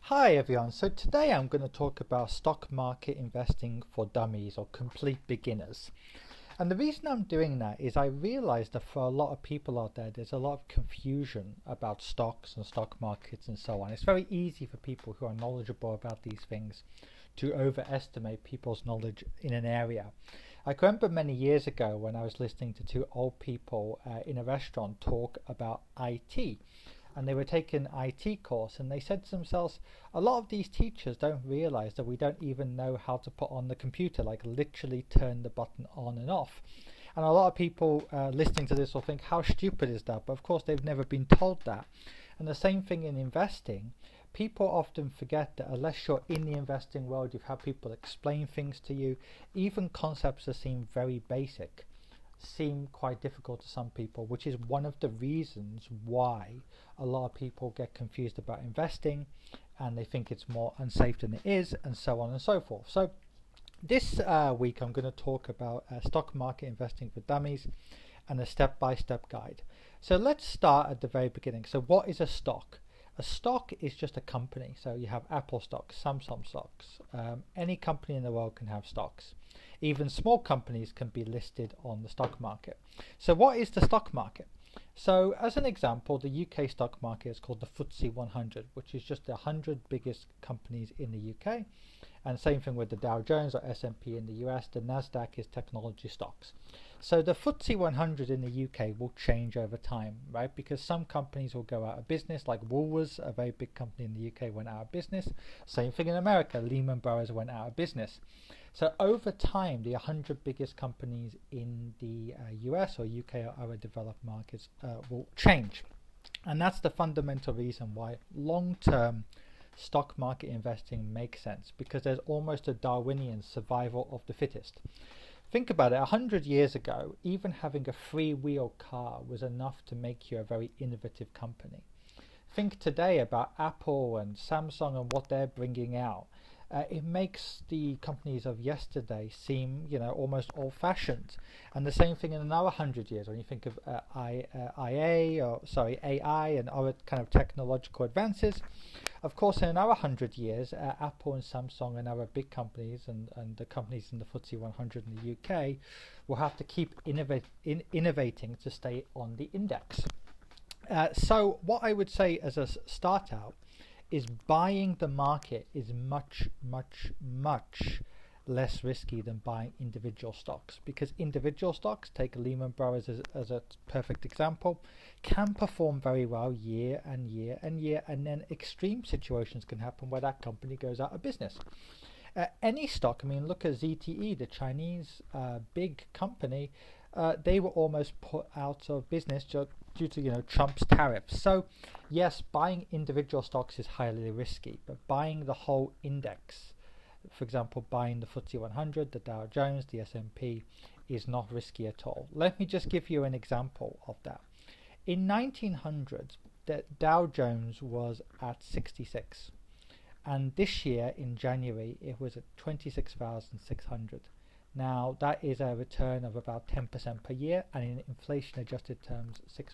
Hi everyone, so today I'm going to talk about stock market investing for dummies or complete beginners. And the reason I'm doing that is I realize that for a lot of people out there, there's a lot of confusion about stocks and stock markets and so on. It's very easy for people who are knowledgeable about these things to overestimate people's knowledge in an area. I can remember many years ago when I was listening to two old people in a restaurant talk about IT. And they were taking an IT course, and they said to themselves, a lot of these teachers don't realize that we don't even know how to put on the computer, like literally turn the button on and off. And a lot of people listening to this will think, how stupid is that? But of course they've never been told that. And the same thing in investing. People often forget that unless you're in the investing world, you've had people explain things to you, even concepts that seem very basic seem quite difficult to some people, which is one of the reasons why a lot of people get confused about investing and they think it's more unsafe than it is, and so on and so forth. So this week I'm going to talk about stock market investing for dummies and a step-by-step guide. So let's start at the very beginning. So what is a stock? A stock is just a company. So you have Apple stocks, Samsung stocks. Any company in the world can have stocks. Even small companies can be listed on the stock market. So what is the stock market? So as an example, the UK stock market is called the FTSE 100, which is just the 100 biggest companies in the UK. And same thing with the Dow Jones or S&P in the US. The Nasdaq is technology stocks. So the FTSE 100 in the UK will change over time, right? Because some companies will go out of business, like Woolworths, a very big company in the UK, went out of business. Same thing in America, Lehman Brothers went out of business. So over time, the 100 biggest companies in the US or UK or other developed markets will change. And that's the fundamental reason why long-term stock market investing makes sense, because there's almost a Darwinian survival of the fittest. Think about it, 100 years ago, even having a freewheel car was enough to make you a very innovative company. Think today about Apple and Samsung and what they're bringing out. It makes the companies of yesterday seem, almost old-fashioned. And the same thing in another 100 years when you think of AI and other kind of technological advances. Of course, in another 100 years, Apple and Samsung and other big companies and the companies in the FTSE 100 in the UK will have to keep innovating to stay on the index. So what I would say as a start out is as the market is much less risky than buying individual stocks, because individual stocks, take Lehman Brothers as a perfect example, can perform very well year and year and year, and then extreme situations can happen where that company goes out of business. Any stock, look at ZTE, the Chinese big company, they were almost put out of business due to Trump's tariffs. So yes, buying individual stocks is highly risky, but buying the whole index, for example buying the FTSE 100, the Dow Jones, the S&P, is not risky at all. Let me just give you an example of that. In 1900, the Dow Jones was at 66, and this year in January it was at 26,600. Now that is a return of about 10% per year, and in inflation adjusted terms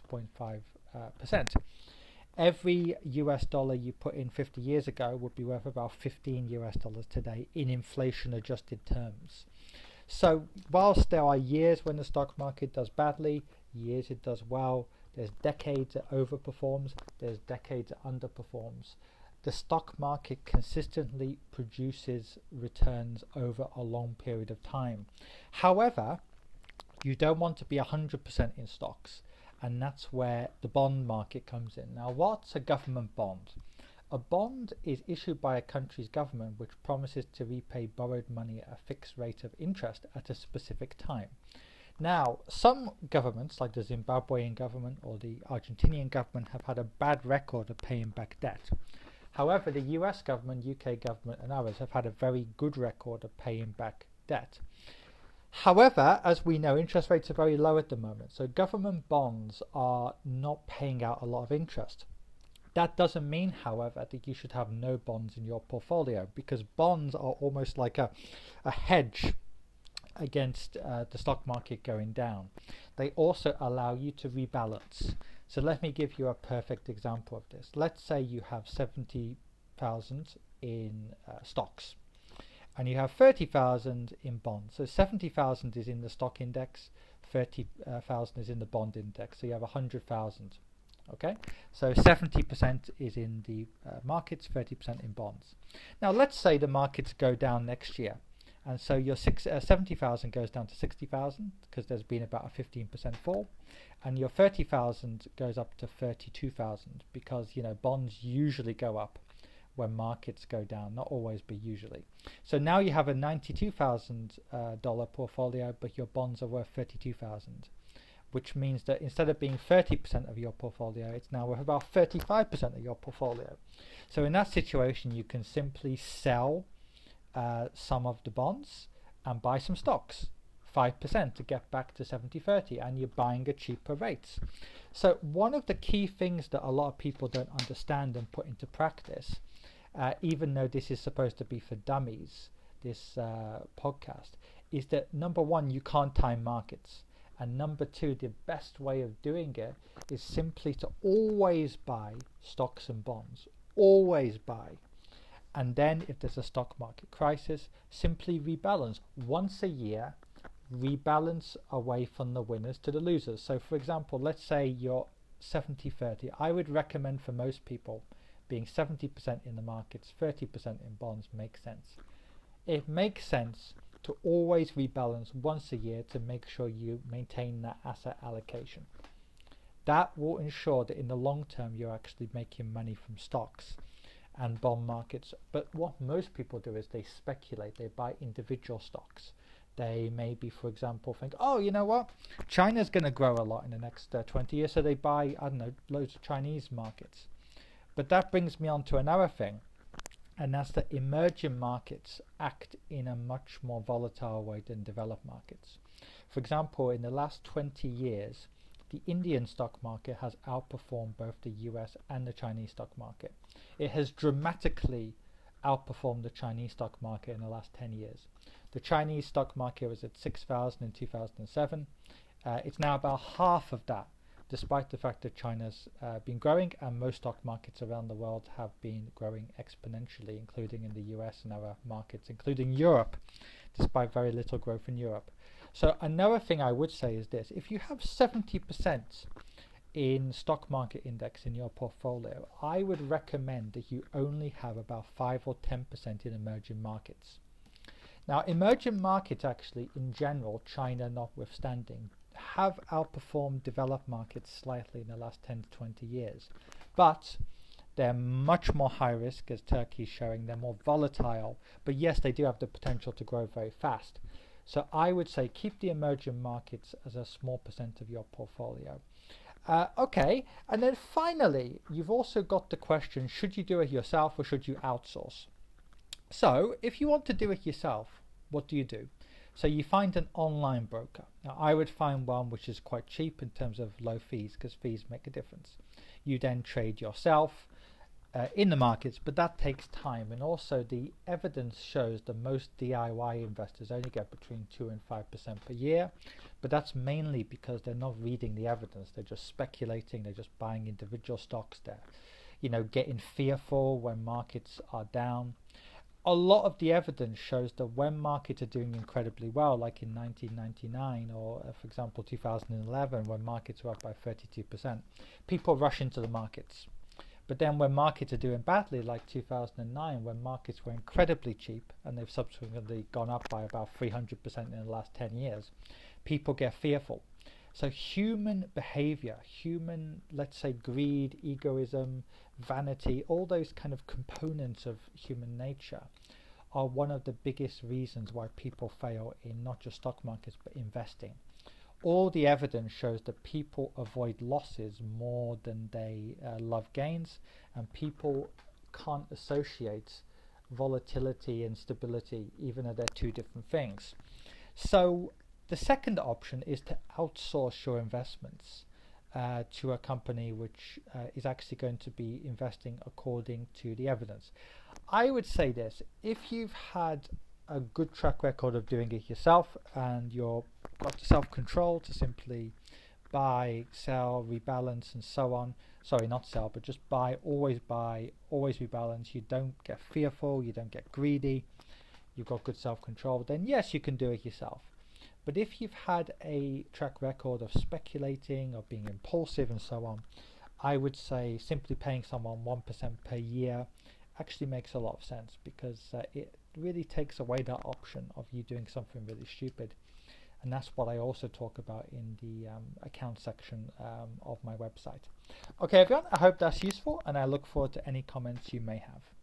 6.5%. Every US dollar you put in 50 years ago would be worth about 15 US dollars today in inflation adjusted terms. So whilst there are years when the stock market does badly, years it does well, there's decades it overperforms, there's decades it underperforms. The stock market consistently produces returns over a long period of time. However, you don't want to be 100% in stocks, and that's where the bond market comes in. Now, what's a government bond? A bond is issued by a country's government which promises to repay borrowed money at a fixed rate of interest at a specific time. Now, some governments, like the Zimbabwean government or the Argentinian government, have had a bad record of paying back debt. However, the US government, UK government and others have had a very good record of paying back debt. However, as we know, interest rates are very low at the moment, so government bonds are not paying out a lot of interest. That doesn't mean, however, that you should have no bonds in your portfolio, because bonds are almost like a hedge against the stock market going down. They also allow you to rebalance. So let me give you a perfect example of this. Let's say you have 70 70,000 in stocks, and you have 30,000 in bonds. So 70,000 is in the stock index, 30,000 is in the bond index. So you have 100,000. Okay, so 70% is in the markets, 30% in bonds. Now let's say the markets go down next year, and so your 70,000 goes down to 60,000 because there's been about a 15% fall, and your 30,000 goes up to 32,000 because bonds usually go up when markets go down, not always, but usually. So now you have a $92,000 portfolio, but your bonds are worth 32,000, which means that instead of being 30% of your portfolio, it's now worth about 35% of your portfolio. So in that situation, you can simply sell some of the bonds and buy some stocks, 5% to get back to 70-30, and you're buying at cheaper rates. So one of the key things that a lot of people don't understand and put into practice, even though this is supposed to be for dummies, this podcast, is that number one, you can't time markets. And number two, the best way of doing it is simply to always buy stocks and bonds. Always buy. And then if there's a stock market crisis, simply rebalance. Once a year, rebalance away from the winners to the losers. So for example, let's say you're 70-30. I would recommend for most people being 70% in the markets, 30% in bonds makes sense. It makes sense to always rebalance once a year to make sure you maintain that asset allocation. That will ensure that in the long term you're actually making money from stocks and bond markets. But what most people do is they speculate, they buy individual stocks. They maybe, for example, think, oh, you know what, China's going to grow a lot in the next 20 years, so they buy, I don't know, loads of Chinese markets. But that brings me on to another thing, and that's that emerging markets act in a much more volatile way than developed markets. For example, in the last 20 years, the Indian stock market has outperformed both the US and the Chinese stock market. It has dramatically outperformed the Chinese stock market in the last 10 years. The Chinese stock market was at 6,000 in 2007. It's now about half of that, despite the fact that China's been growing, and most stock markets around the world have been growing exponentially, including in the US and other markets, including Europe, despite very little growth in Europe. So another thing I would say is this: if you have 70% in stock market index in your portfolio, I would recommend that you only have about 5 or 10% in emerging markets. Now, emerging markets actually, in general, China notwithstanding, have outperformed developed markets slightly in the last 10 to 20 years, but they're much more high risk, as Turkey is showing. They're more volatile, but yes, they do have the potential to grow very fast. So I would say keep the emerging markets as a small percent of your portfolio. Okay, and then finally, you've also got the question, should you do it yourself or should you outsource? So if you want to do it yourself, what do you do? So you find an online broker. Now I would find one which is quite cheap in terms of low fees, because fees make a difference. You then trade yourself in the markets, but that takes time, and also the evidence shows that most DIY investors only get between 2 and 5% per year, but that's mainly because they're not reading the evidence. They're just speculating, they're just buying individual stocks, they're getting fearful when markets are down. A lot of the evidence shows that when markets are doing incredibly well, like in 1999 or, for example, 2011, when markets were up by 32%, people rush into the markets. But then when markets are doing badly, like 2009, when markets were incredibly cheap, and they've subsequently gone up by about 300% in the last 10 years, people get fearful. So human behavior, let's say greed, egoism, vanity, all those kind of components of human nature are one of the biggest reasons why people fail in not just stock markets but investing. All the evidence shows that people avoid losses more than they love gains, and people can't associate volatility and stability, even though they're two different things. So the second option is to outsource your investments to a company which is actually going to be investing according to the evidence. I would say this: if you've had a good track record of doing it yourself and you've got the self-control to simply buy, sell, rebalance, and so on. Sorry, not sell, but just buy, always rebalance. You don't get fearful, you don't get greedy, you've got good self-control, then yes, you can do it yourself. But if you've had a track record of speculating, of being impulsive and so on, I would say simply paying someone 1% per year actually makes a lot of sense, because it really takes away that option of you doing something really stupid. And that's what I also talk about in the account section of my website. Okay, everyone, I hope that's useful, and I look forward to any comments you may have.